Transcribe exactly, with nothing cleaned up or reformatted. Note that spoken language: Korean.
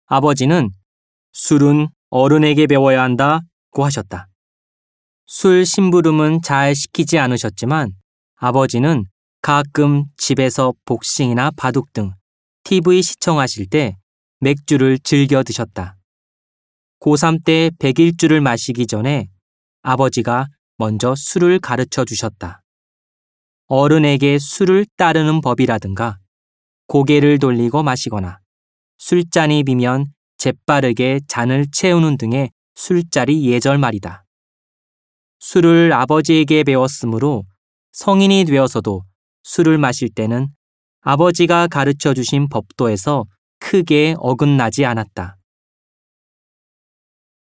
아버지는 술은 어른에게 배워야 한다고 하셨다. 술 심부름은 잘 시키지 않으셨지만 아버지는 가끔 집에서 복싱이나 바둑 등 티비 시청하실 때 맥주를 즐겨 드셨다. 고삼 때 백일주를 마시기 전에 아버지가 먼저 술을 가르쳐 주셨다. 어른에게 술을 따르는 법이라든가 고개를 돌리고 마시거나 술잔이 비면 재빠르게 잔을 채우는 등의 술자리 예절 말이다. 술을 아버지에게 배웠으므로 성인이 되어서도 술을 마실 때는 아버지가 가르쳐 주신 법도에서 크게 어긋나지 않았다.